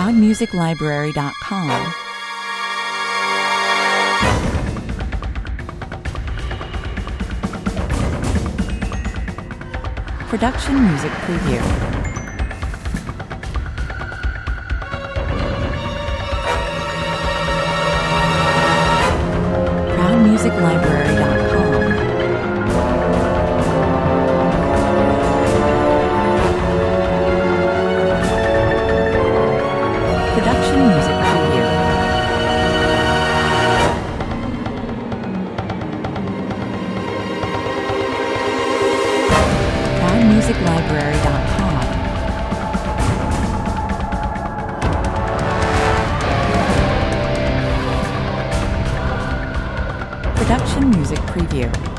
ProudMusicLibrary.com. Production Music Preview. ProudMusicLibrary.com. Production Music Preview. ProudMusicLibrary.com. Production Music Preview.